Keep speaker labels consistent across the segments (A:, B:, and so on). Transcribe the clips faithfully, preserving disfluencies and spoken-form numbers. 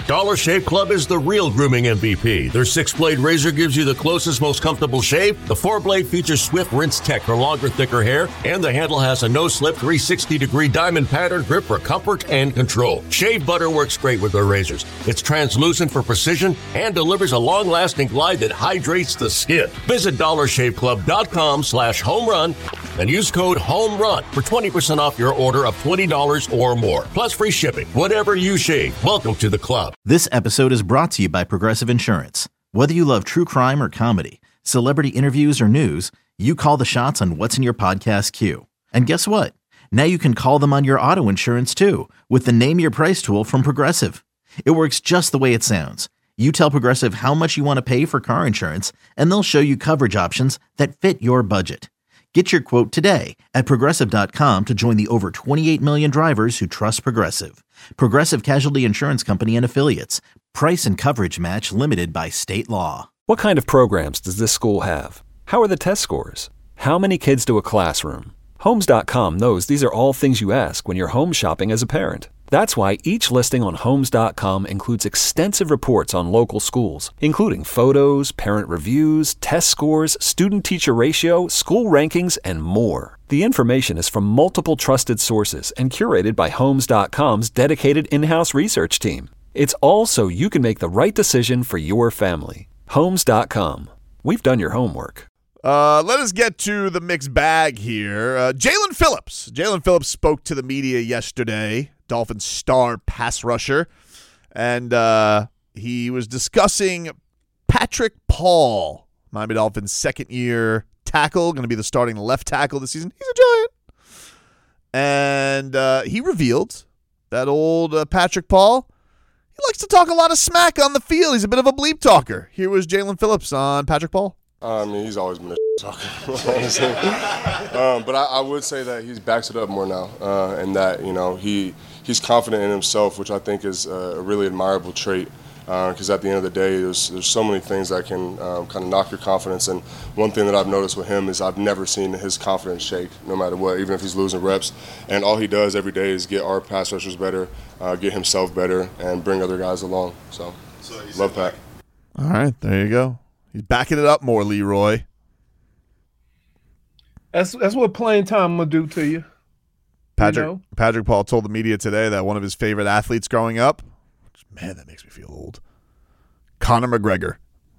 A: Dollar Shave Club is the real grooming M V P. Their six-blade razor gives you the closest, most comfortable shave. The four-blade features swift rinse tech for longer, thicker hair, and the handle has a no-slip three hundred sixty degree diamond pattern grip for comfort and control. Shave butter works great with their razors. It's translucent for precision and delivers a long-lasting glide that hydrates the skin. Visit dollar shave club dot com slash home run and use code HOMERUN for twenty percent off your order of twenty dollars or more. Plus free shipping. Whatever you shave, welcome to the club.
B: This episode is brought to you by Progressive Insurance. Whether you love true crime or comedy, celebrity interviews or news, you call the shots on what's in your podcast queue. And guess what? Now you can call them on your auto insurance too with the Name Your Price tool from Progressive. It works just the way it sounds. You tell Progressive how much you want to pay for car insurance, and they'll show you coverage options that fit your budget. Get your quote today at Progressive dot com to join the over twenty-eight million drivers who trust Progressive. Progressive Casualty Insurance Company and Affiliates. Price and coverage match limited by state law.
C: What kind of programs does this school have? How are the test scores? How many kids do a classroom? Homes dot com knows these are all things you ask when you're home shopping as a parent. That's why each listing on Homes dot com includes extensive reports on local schools, including photos, parent reviews, test scores, student-teacher ratio, school rankings, and more. The information is from multiple trusted sources and curated by Homes dot com's dedicated in-house research team. It's all so you can make the right decision for your family. Homes dot com. We've done your homework.
D: Uh, let us get to the mixed bag here. Uh, Jaelan Phillips. Jaelan Phillips spoke to the media yesterday, Dolphins star pass rusher, and uh, he was discussing Patrick Paul, Miami Dolphins' second-year tackle, going to be the starting left tackle this season. He's a Giant. And uh, he revealed that old uh, Patrick Paul, he likes to talk a lot of smack on the field. He's a bit of a bleep talker. Here was Jaelan Phillips on Patrick Paul.
E: I mean, he's always been a talker, honestly. um, but I, I would say that he backs it up more now, uh, and that, you know, he he's confident in himself, which I think is a really admirable trait. Because uh, at the end of the day, there's there's so many things that can um, kind of knock your confidence. And one thing that I've noticed with him is I've never seen his confidence shake, no matter what, even if he's losing reps. And all he does every day is get our pass rushers better, uh, get himself better, and bring other guys along. So, so love Pat.
D: All right, there you go. He's backing it up more, Leroy.
F: That's that's what playing time will do to you.
D: Patrick
F: you know?
D: Patrick Paul told the media today that one of his favorite athletes growing up, man, that makes me feel old, Conor McGregor.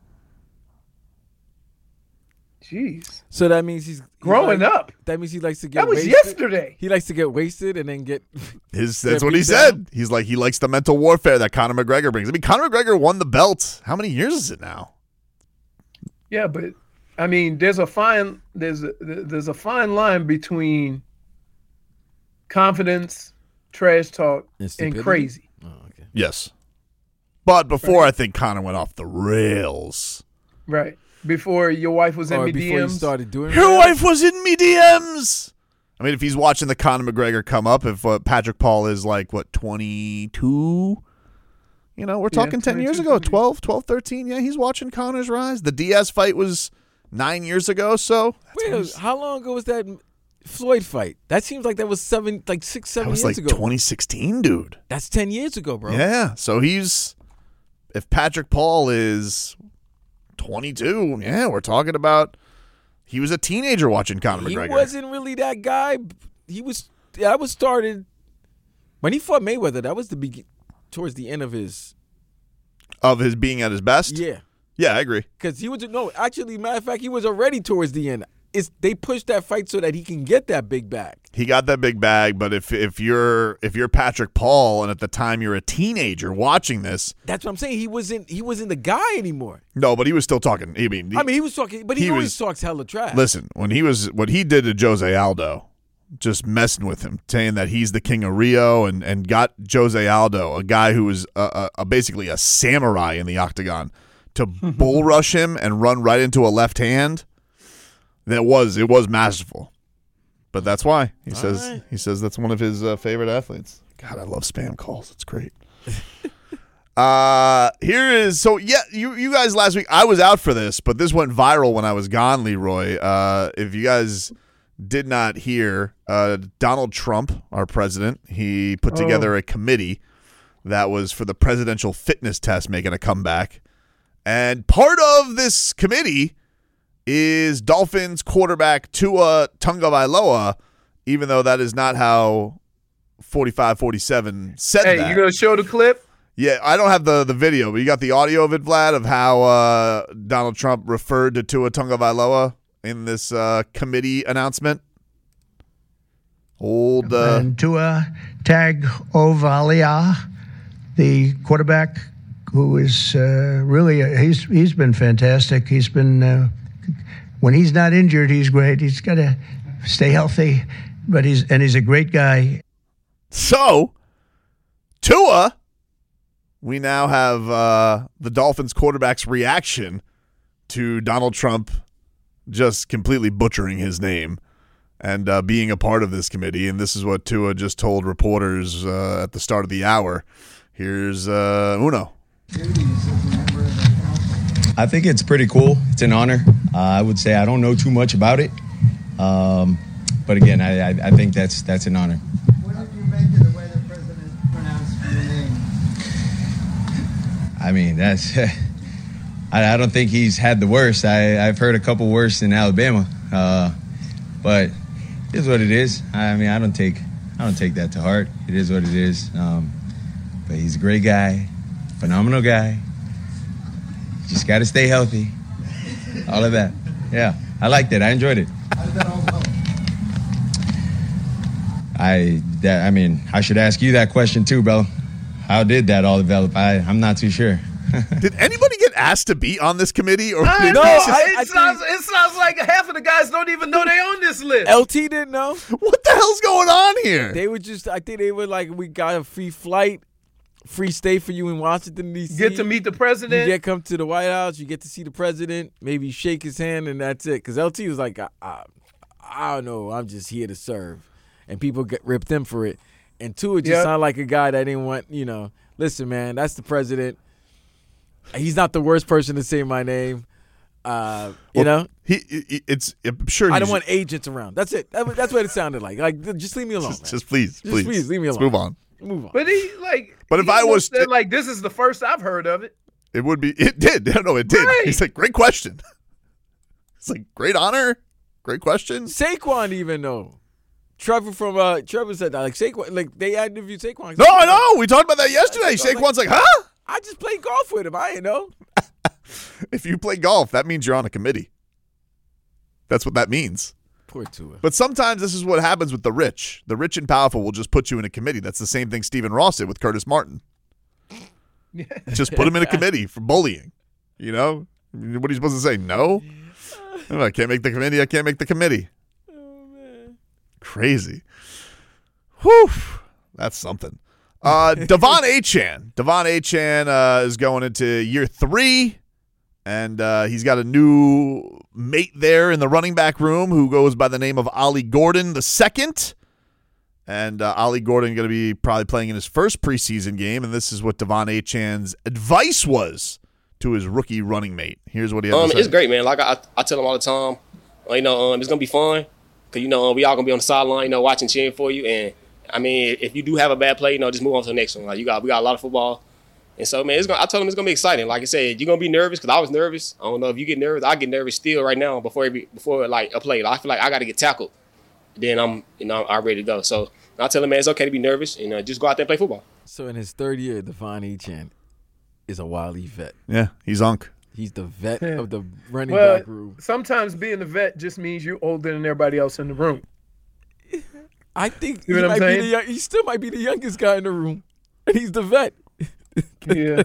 F: Jeez.
G: So that means he's, he's
F: growing
G: like,
F: up.
G: That means he likes to get
F: That was
G: wasted.
F: yesterday.
G: He likes to get wasted and then get
D: His that's
G: get
D: what he
G: beat
D: said.
G: down.
D: He's like he likes the mental warfare that Conor McGregor brings. I mean, Conor McGregor won the belt. How many years is it now?
F: Yeah, but I mean, there's a fine there's a, there's a fine line between confidence, trash talk,
G: And
F: and,
G: stupidity?
F: crazy.
G: Oh, okay.
D: Yes. But before I think Conor went off the rails.
F: Right. Before your wife was in
G: Or
F: me
G: before
F: D
G: you
F: Ms.
G: started doing
D: Your
G: that?
D: wife was in me D Ms. I mean, if he's watching the Conor McGregor come up, if uh, Patrick Paul is like, what, twenty-two? You know, we're
F: Yeah,
D: talking ten years
F: twenty-two,
D: ago, twelve, twelve, thirteen. Yeah, he's watching Conor's rise. The Diaz fight was nine years ago, so.
G: Wait,
D: was,
G: how long ago was that Floyd fight? That seems like that was seven, like six,
D: that
G: seven
D: was
G: years
D: like
G: ago.
D: twenty sixteen, dude.
G: That's ten years ago, bro.
D: Yeah, so he's, if Patrick Paul is twenty-two, yeah, we're talking about, he was a teenager watching Conor
G: He
D: McGregor.
G: wasn't really that guy. He was. That was started when he fought Mayweather. That was the be- towards the end of his.
D: Of his being at his best?
G: Yeah,
D: Yeah, I agree.
G: because he was no. Actually, matter of fact, he was already towards the end. It's they pushed that fight so that he can get that big bag.
D: He got that big bag, but if if you're if you're Patrick Paul and at the time you're a teenager watching this,
G: That's what I'm saying. He wasn't. He wasn't the guy anymore.
D: no, but he was still talking. I mean, he,
G: I mean, he was talking, but he,
D: he
G: always
D: was-
G: talks hella trash.
D: listen, when he was what he did to Jose Aldo, just messing with him, saying that he's the king of Rio, and and got Jose Aldo, a guy who was a, a, a basically a samurai in the octagon, to bull rush him and run right into a left hand. That was it was masterful, but that's why he
G: All
D: says
G: right.
D: he says that's one of his uh, favorite athletes. God, I love spam calls. It's great. uh here is so yeah you you guys last week I was out for this, but this went viral when I was gone, Leroy. Uh, if you guys did not hear, uh, Donald Trump, our president, he put
F: Oh.
D: together a committee that was for the presidential fitness test making a comeback. And part of this committee is Dolphins quarterback Tua Tagovailoa, even though that is not how forty-five forty-seven said
F: hey,
D: that.
F: Hey, you going to show the clip?
D: Yeah, I don't have the, the video, but you got the audio of it, Vlad, of how uh, Donald Trump referred to Tua Tagovailoa in this uh, committee announcement. Old uh,
H: and Tua Tagovailoa, the quarterback, who is uh, really a, he's he's been fantastic. He's been uh, when he's not injured, he's great. He's got to stay healthy, but he's and he's a great guy.
D: So, Tua, we now have uh, the Dolphins quarterback's reaction to Donald Trump just completely butchering his name and uh, being a part of this committee. And this is what Tua just told reporters uh, at the start of the hour. Here's uh, Uno.
I: I think it's pretty cool. It's an honor. Uh, I would say I don't know too much about it. Um, but again, I, I, I think that's that's an honor.
J: What did you make of the way the president pronounced your name?
I: I mean, that's. I, I don't think he's had the worst. I, I've heard a couple worse in Alabama, uh, but it is what it is. I mean, I don't take I don't take that to heart. It is what it is. Um, but he's a great guy, phenomenal guy. Just got to stay healthy. All of that. Yeah, I liked it. I enjoyed it.
J: How did that all go?
I: I that I mean, I should ask you that question too, bro. How did that all develop? I, I'm not too sure.
D: Did anybody get asked to be on this committee? Or
F: I
D: did
F: know.
D: just,
F: I, it, sounds, it sounds like half of the guys don't even know they on this list.
G: L T didn't know.
D: What the hell's going on here?
G: They were just, I think they were like, we got a free flight, free stay for you in Washington, D C
F: Get to meet the president.
G: You get come to the White House. You get to see the president, maybe shake his hand, and that's it. Because L T was like, I, I, I don't know. I'm just here to serve. And people get ripped them for it. And Tua just
F: yep.
G: sounded like a guy that didn't want, you know, listen, man, that's the president. He's not the worst person to say my name. Uh, you
D: well,
G: know,
D: he, he it's I'm sure.
G: I don't want agents around. That's it. That, that's what it sounded like. Like, just leave me alone.
D: Just,
G: man.
D: just please,
G: just
D: please,
G: please, leave me alone.
D: Let's move on.
G: Move on.
F: But he like.
D: But if
F: he
D: I was
F: said, like, this is the first I've heard of it.
D: It would be. It did. No, it did.
F: Right.
D: He's like, great question. It's like great honor, great question.
G: Saquon even know. Trevor from uh, Trevor said that like Saquon, like they interviewed Saquon.
D: No, I know. We talked about that yesterday. Saquon's like, huh?
G: I just played golf with him. I ain't know.
D: If you play golf, that means you're on a committee. That's what that means.
G: Poor Tua.
D: But sometimes this is what happens with the rich. The rich and powerful will just put you in a committee. That's the same thing Stephen Ross did with Curtis Martin.
F: Yeah.
D: Just put him in a committee for bullying. You know? What are you supposed to say? No? Oh, I can't make the committee. I can't make the committee.
G: Oh, man.
D: Crazy. Whew. That's something. Uh, Devon Achane. Devon Achane uh, is going into year three, and uh, he's got a new mate there in the running back room who goes by the name of Ollie Gordon the second. And uh, Ollie Gordon going to be probably playing in his first preseason game, and this is what Devon Achane's advice was to his rookie running mate. Here's what he had
K: um,
D: to say.
K: It's great, man. Like I, I tell him all the time, you know, um, it's going to be fun because, you know, we all going to be on the sideline, you know, watching, cheering for you, and I mean, if you do have a bad play, you know, just move on to the next one. Like you got, we got a lot of football, and so man, it's gonna. I told him it's gonna be exciting. Like I said, you're gonna be nervous because I was nervous. I don't know if you get nervous. I get nervous still right now before every, before like a play. I feel like I got to get tackled, then I'm, you know, I'm ready to go. So I tell him, man, it's okay to be nervous and uh, just go out there and play football.
G: So in his third year, Devon Achane is a Wile E vet.
D: Yeah, he's Unk.
G: He's the vet
F: Yeah.
G: of the running
F: Well,
G: back room.
F: sometimes being a vet just means you're older than everybody else in the room.
G: I think
F: You
G: he
F: know what I'm
G: might be
F: saying?
G: the young, he still might be the youngest guy in the room, and he's the vet.
F: Yeah.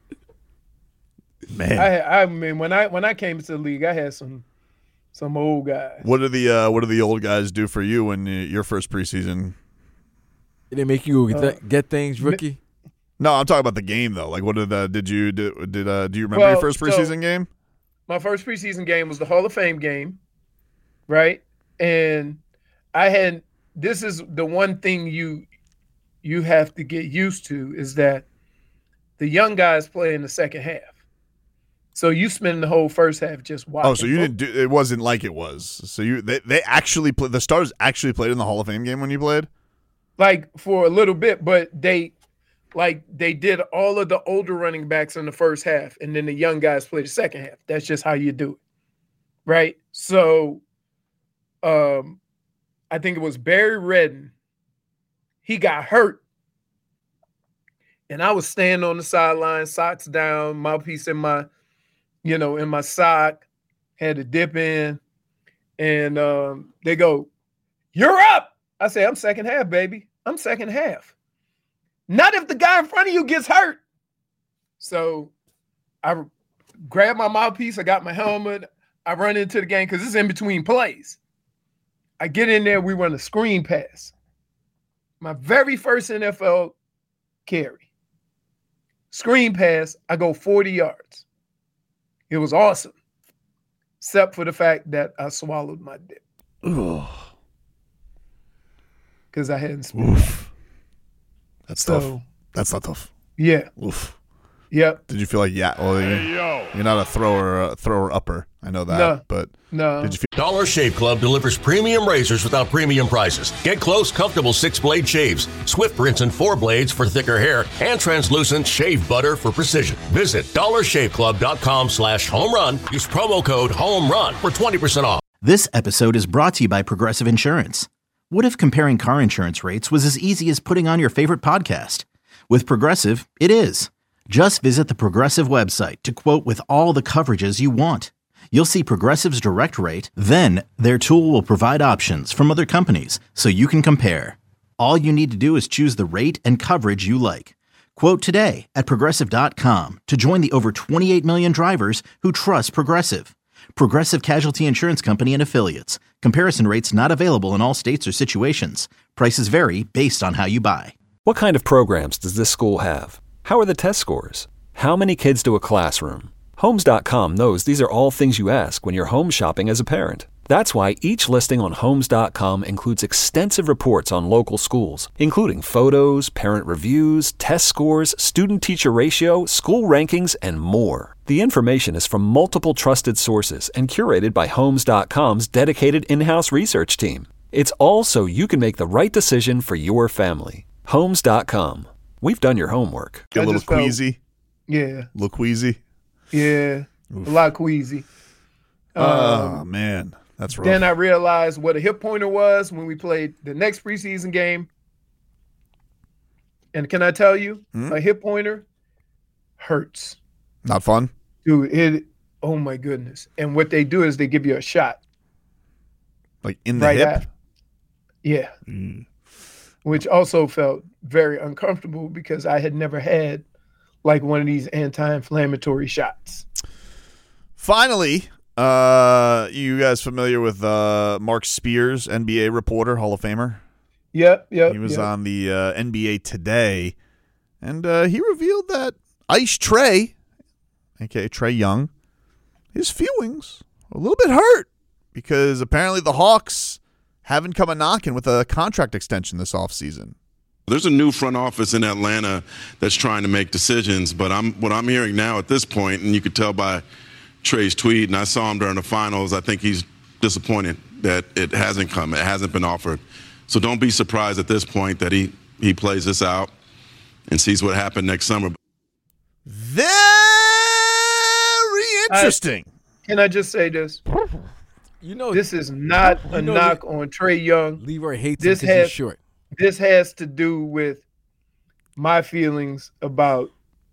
D: Man.
F: I I mean when I when I came into the league, I had some some old guys.
D: What do the uh, what do the old guys do for you in uh, your first preseason?
G: Did they make you
F: Uh,
G: get, get things, rookie?
D: No, I'm talking about the game though. Like, what did uh, did you did, did uh, do you remember
F: Well,
D: your first
F: so-
D: preseason game?
F: My first preseason game was the Hall of Fame game, right? And I had this is the one thing you you have to get used to is that the young guys play in the second half. So you spend the whole first half just watching.
D: Oh, so you didn't do it wasn't like it was. So you they, they actually play the Stars actually played in the Hall of Fame game when you played?
F: like for a little bit, but they like they did all of the older running backs in the first half, and then the young guys play the second half. That's just how you do it, right? So, um, I think it was Barry Redden. He got hurt, and I was standing on the sideline, socks down, mouthpiece in my, you know, in my sock, had to dip in, and um, they go, "You're up." I say, "I'm second half, baby. I'm second half." Not if the guy in front of you gets hurt. So I grab my mouthpiece. I got my helmet. I run into the game because it's in between plays. I get in there. We run a screen pass. My very first N F L carry. Screen pass. I go forty yards. It was awesome. Except for the fact that I swallowed my dip. Because I hadn't spoken.
D: Oof. That's
F: So-
D: tough. That's not tough.
F: Yeah.
D: Oof.
F: Yep.
D: Did you feel like yeah? Well, you, you're not a thrower, uh, thrower upper. I know that.
F: No.
D: But
F: No.
D: did you feel?
A: Dollar Shave Club delivers premium razors without premium prices. Get close, comfortable six-blade shaves, Swift rinse and four blades for thicker hair, and translucent shave butter for precision. Visit dollar shave club dot com slash home run. Use promo code home run for twenty percent off.
B: This episode is brought to you by Progressive Insurance. What if comparing car insurance rates was as easy as putting on your favorite podcast? With Progressive, it is. Just visit the Progressive website to quote with all the coverages you want. You'll see Progressive's direct rate, then their tool will provide options from other companies so you can compare. All you need to do is choose the rate and coverage you like. Quote today at progressive dot com to join the over twenty-eight million drivers who trust Progressive. Progressive Casualty Insurance Company and Affiliates. Comparison rates not available in all states or situations. Prices vary based on how you buy.
C: What kind of programs does this school have? How are the test scores? How many kids do a classroom? Homes dot com knows these are all things you ask when you're home shopping as a parent. That's why each listing on Homes dot com includes extensive reports on local schools, including photos, parent reviews, test scores, student-teacher ratio, school rankings, and more. The information is from multiple trusted sources and curated by Homes dot com's dedicated in-house research team. It's all so you can make the right decision for your family. Homes dot com. We've done your homework.
D: Get a
F: I
D: little
F: just felt-
D: queasy.
F: Yeah.
D: A little queasy.
F: Yeah. A lot queasy.
D: Oh
F: Um,
D: man, that's rough.
F: Then I realized what a hip pointer was when we played the next preseason game. And can I tell you,
D: Hmm?
F: a hip pointer hurts.
D: Not fun.
F: Dude, it, oh my goodness. And what they do is they give you a shot.
D: Like in the
F: right
D: hip.
F: after. Yeah.
D: Mm.
F: Which also felt very uncomfortable because I had never had like one of these anti-inflammatory shots.
D: Finally, uh, you guys familiar with uh, Mark Spears, N B A reporter, Hall of Famer?
F: Yep, yep.
D: He was
F: yep.
D: on the uh, N B A Today, and uh, he revealed that Ice Trey, aka Trey Young, his feelings a little bit hurt because apparently the Hawks haven't come a knocking with a contract extension this offseason.
L: There's a new front office in Atlanta that's trying to make decisions, but I'm what I'm hearing now at this point, and you could tell by Trey's tweet, and I saw him during the finals, I think he's disappointed that it hasn't come, it hasn't been offered. So don't be surprised at this point that he, he plays this out and sees what happened next summer.
D: Very interesting.
F: I, can I just say this?
G: You know,
F: this is not
G: you
F: a
G: know
F: knock
G: that-
F: on Trey Young.
G: Leroy hates
F: This
G: him because
F: has
G: he's short.
F: This has to do with my feelings about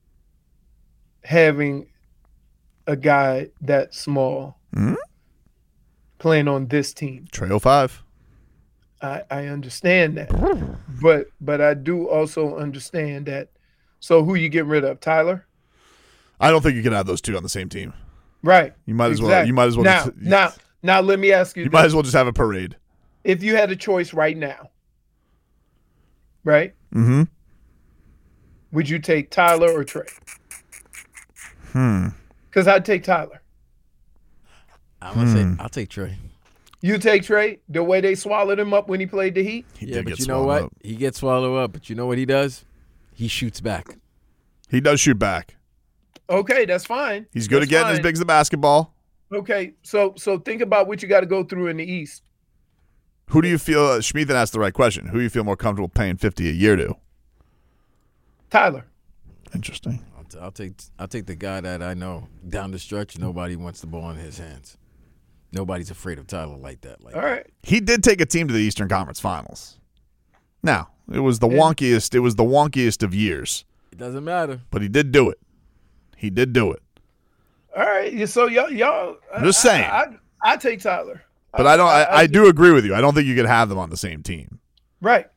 F: having a guy that small
D: Hmm?
F: playing on this team.
D: Trey oh five.
F: I, I understand that. But but I do also understand that. So who you getting rid of? Tyler?
D: I don't think you can have those two on the same team.
F: Right.
D: You might as well.
F: Exactly.
D: You might as well.
F: Now,
D: just,
F: now, now let me ask you
D: you
F: this.
D: might as well just have a parade.
F: If you had a choice right now, right?
D: Mm-hmm.
F: Would you take Tyler or Trey?
D: Hmm.
F: Because I'd take Tyler.
G: I'm gonna
D: Hmm.
G: say I'll take Trey.
F: You take Trey, the way they swallowed him up when he played the Heat?
D: He
G: yeah,
D: did
G: but
D: get
G: you know
D: swallowed
G: what?
D: up.
G: He gets swallowed up, but you know what he does? He shoots back.
D: He does shoot back.
F: Okay, that's fine.
D: He's good
F: That's
D: at getting as
F: fine.
D: big as the basketball.
F: Okay, so so think about what you got to go through in the East.
D: Who do you feel? Uh, Schmiethan asked the right question. Who do you feel more comfortable paying fifty a year to?
F: Tyler.
D: Interesting.
G: I'll, t- I'll take I'll take the guy that I know down the stretch. Nobody wants the ball in his hands. Nobody's afraid of Tyler like that. Like
F: All right.
D: He did take a team to the Eastern Conference Finals. Now, it was the wonkiest. It was the wonkiest of years.
G: It doesn't matter.
D: But he did do it. He did do it.
F: All right. So y'all, y'all.
D: I'm just saying.
F: I, I, I take Tyler.
D: But I, I don't. I, I, I do agree with you. I don't think you could have them on the same team.
F: Right.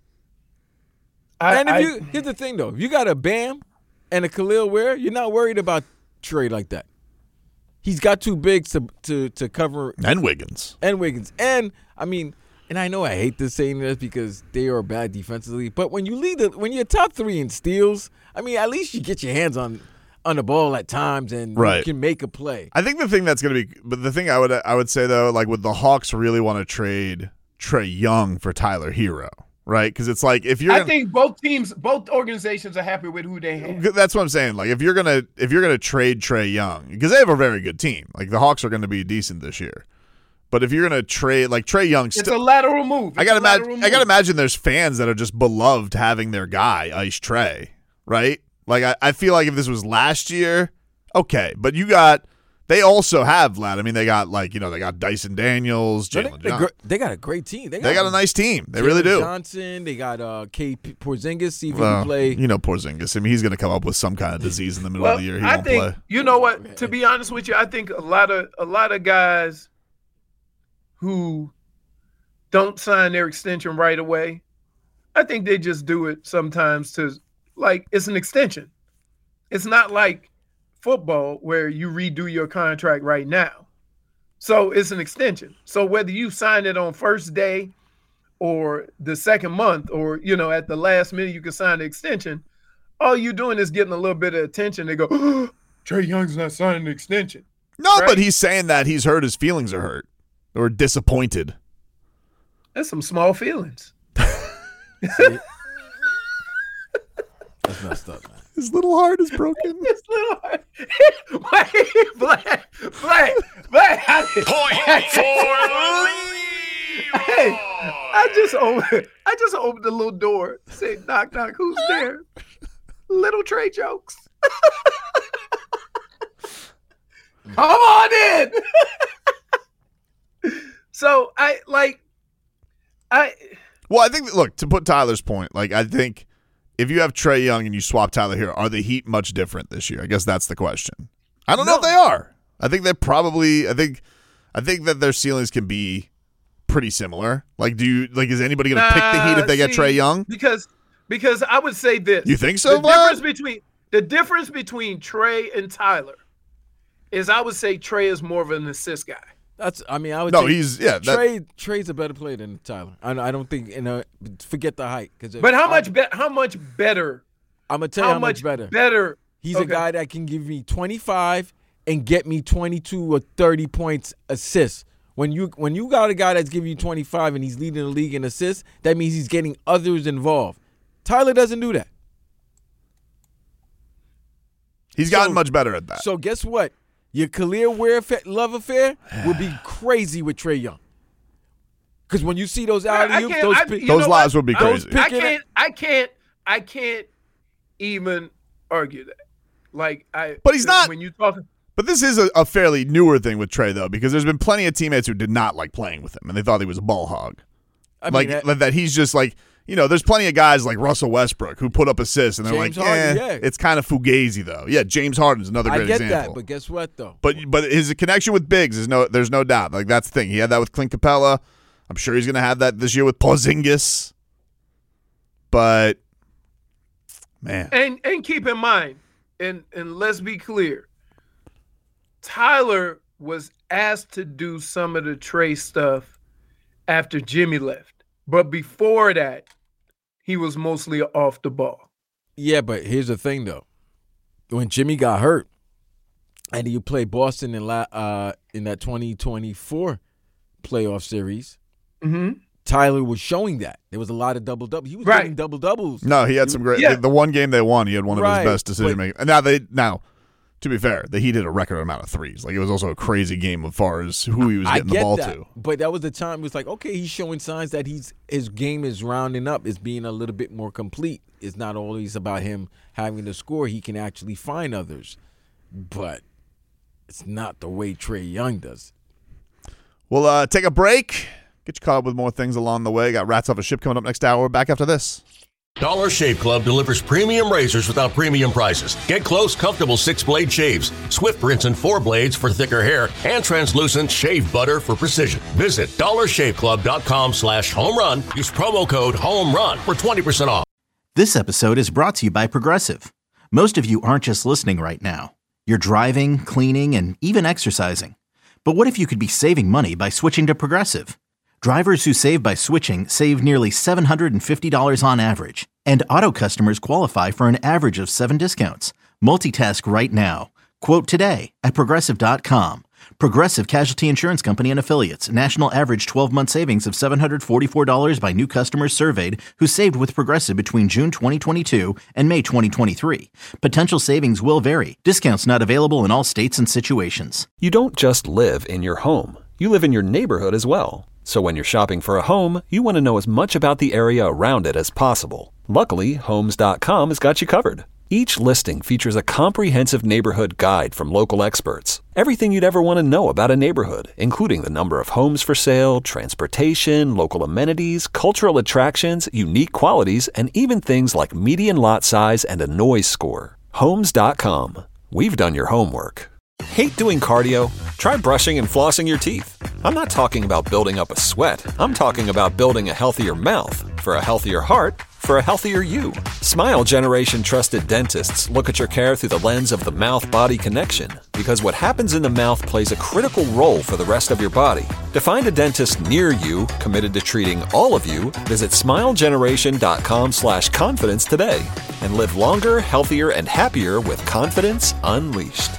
F: I,
G: and if
F: I,
G: you here's the thing though, if you got a Bam and a Khalil Ware, you're not worried about Trey like that. He's got too big to to to cover.
D: And Wiggins.
G: And Wiggins. And I mean, and I know I hate this saying this because they are bad defensively, but when you lead the when you're top three in steals, I mean, at least you get your hands on on the ball at times and
D: right.
G: you can make a play.
D: I think the thing that's going to be, but the thing I would I would say though, like would the Hawks really want to trade Trey Young for Tyler Hero, right? Because it's like if you're,
F: I
D: gonna,
F: think both teams, both organizations are happy with who they have.
D: That's what I'm saying. Like if you're gonna if you're gonna trade Trey Young, because they have a very good team. Like the Hawks are going to be decent this year. But if you're gonna trade like Trey Young,
F: it's a lateral move. It's
D: I gotta
F: imagine.
D: imagine. I gotta imagine there's fans that are just beloved having their guy Ice Trey, right? Like I, I feel like if this was last year, okay. But you got they also have lad. I mean, they got like you know they got Dyson Daniels, Jalen
G: They,
D: Johnson.
G: they got a great team. They got,
D: They got a nice team. They
G: Jalen
D: really do.
G: Johnson. They got uh, K. P. Porzingis. See if he
D: Well,
G: can play.
D: you know Porzingis. I mean, he's gonna come up with some kind of disease in the middle
F: Well,
D: of the year. He
F: I
D: won't
F: think
D: play.
F: you know what. To be honest with you, I think a lot of a lot of guys who don't sign their extension right away, I think they just do it sometimes to like it's an extension. It's not like football where you redo your contract right now. So it's an extension. So whether you sign it on first day or the second month or, you know, at the last minute you can sign the extension, all you're doing is getting a little bit of attention. They go, oh, Trey Young's not signing the extension.
D: No,
F: right?
D: but he's saying that he's hurt. His feelings are hurt or disappointed.
F: That's some small feelings.
G: That's messed up, man.
D: His little heart is broken.
F: His little heart. Wait, Black, Black, Black. Point for Leroy. Hey, I just opened. I just opened the little door. Say, knock, knock. Who's there? Little Trey jokes. Come on in. So I like. I.
D: Well, I think, look, to put Tyler's point, like, I think if you have Trey Young and you swap Tyler here, are the Heat much different this year? I guess that's the question. I don't no. know if they are. I think they're probably, I think, I think that their ceilings can be pretty similar. Like, do you, like, is anybody going to nah, pick the Heat if they see, get Trey Young?
F: Because, because I would say this.
D: You think so,
F: the
D: Vlad?
F: difference between The difference between Trey and Tyler is I would say Trey is more of an assist guy.
G: That's. I mean, I would.
D: No,
G: say
D: he's yeah. That,
G: Trey. Trey's a better player than Tyler. I, I don't think. You know, forget the height. Cause
F: but how much? Be, how much better?
G: I'm gonna tell you
F: how,
G: how much, much better.
F: Better.
G: He's
F: okay.
G: a guy that can give me twenty-five and get me twenty-two or thirty points assists. When you when you got a guy that's giving you twenty-five and he's leading the league in assists, that means he's getting others involved. Tyler doesn't do that.
D: He's gotten so, much better at that.
G: So guess what? Your Khalil Ware love affair will be crazy with Trey Young. Because when you see those alley-oops, those,
D: I, those lives would be crazy.
F: I can't, I can't, I can't even argue that. Like I,
D: but he's not.
F: When you talk,
D: but this is a, a fairly newer thing with Trey, though, because there's been plenty of teammates who did not like playing with him, and they thought he was a ball hog. I like mean, that, that he's just like. You know, there's plenty of guys like Russell Westbrook who put up assists, and they're
G: James
D: like,
G: Harden,
D: eh,
G: yeah.
D: it's kind of fugazi, though. Yeah, James Harden's another great
G: I get
D: example.
G: that, but guess what, though?
D: But but his connection with Biggs is no, there's no doubt. Like that's the thing. He had that with Clint Capella. I'm sure he's going to have that this year with Porzingis. But man,
F: and and keep in mind, and and let's be clear, Tyler was asked to do some of the Trey stuff after Jimmy left, but before that. He was mostly off the ball.
G: Yeah, but here's the thing, though. When Jimmy got hurt and you played Boston in la- uh, in that twenty twenty-four playoff series,
F: mm-hmm.
G: Tyler was showing that. There was a lot of double-doubles. He was
F: right.
G: getting double-doubles.
D: No, he had some great yeah. – the one game they won, he had one of right. his best decision-making. And now, they, now To be fair, that he did a record amount of threes. Like, it was also a crazy game as far as who he was
G: I
D: getting
G: get
D: the ball
G: that,
D: to.
G: But that was the time it was like, okay, he's showing signs that he's his game is rounding up, is being a little bit more complete. It's not always about him having to score. He can actually find others. But it's not the way Trae Young does.
D: We'll uh, take a break. Get you caught up with more things along the way. Got Rats Off a Ship coming up next hour. We're back after this.
A: Dollar Shave Club delivers premium razors without premium prices. Get close, comfortable six-blade shaves, swift rinse and four blades for thicker hair, and translucent shave butter for precision. Visit dollarshaveclub.com slash home run. Use promo code HOMERUN for twenty percent off.
B: This episode is brought to you by Progressive. Most of you aren't just listening right now. You're driving, cleaning, and even exercising. But what if you could be saving money by switching to Progressive? Drivers who save by switching save nearly seven hundred fifty dollars on average, and auto customers qualify for an average of seven discounts. Multitask right now. Quote today at Progressive dot com. Progressive Casualty Insurance Company and Affiliates. National average twelve-month savings of seven hundred forty-four dollars by new customers surveyed who saved with Progressive between June twenty twenty-two and May twenty twenty-three. Potential savings will vary. Discounts not available in all states and situations.
C: You don't just live in your home. You live in your neighborhood as well. So when you're shopping for a home, you want to know as much about the area around it as possible. Luckily, Homes dot com has got you covered. Each listing features a comprehensive neighborhood guide from local experts. Everything you'd ever want to know about a neighborhood, including the number of homes for sale, transportation, local amenities, cultural attractions, unique qualities, and even things like median lot size and a noise score. Homes dot com. We've done your homework. Hate doing cardio? Try brushing and flossing your teeth. I'm not talking about building up a sweat. I'm talking about building a healthier mouth. For a healthier heart, for a healthier you. Smile Generation trusted dentists look at your care through the lens of the mouth-body connection, because what happens in the mouth plays a critical role for the rest of your body. To find a dentist near you committed to treating all of you, visit smilegeneration.com slash confidence today and live longer, healthier, and happier with confidence unleashed.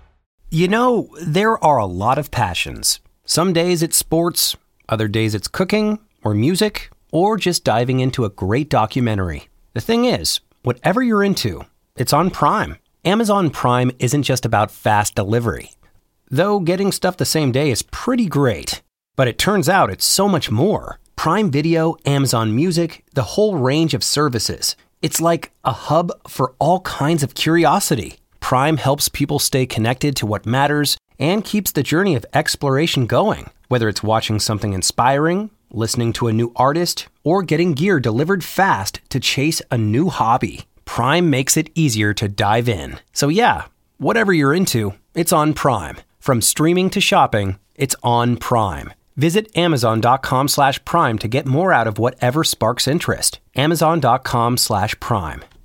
M: You know, there are a lot of passions. Some days it's sports, other days it's cooking or music, or just diving into a great documentary. The thing is, whatever you're into, it's on Prime. Amazon Prime isn't just about fast delivery. Though getting stuff the same day is pretty great. But it turns out it's so much more. Prime Video, Amazon Music, the whole range of services. It's like a hub for all kinds of curiosity. Prime helps people stay connected to what matters and keeps the journey of exploration going. Whether it's watching something inspiring, listening to a new artist, or getting gear delivered fast to chase a new hobby, Prime makes it easier to dive in. So yeah, whatever you're into, it's on Prime. From streaming to shopping, it's on Prime. Visit amazon.com slash prime to get more out of whatever sparks interest. Amazon.com slash prime.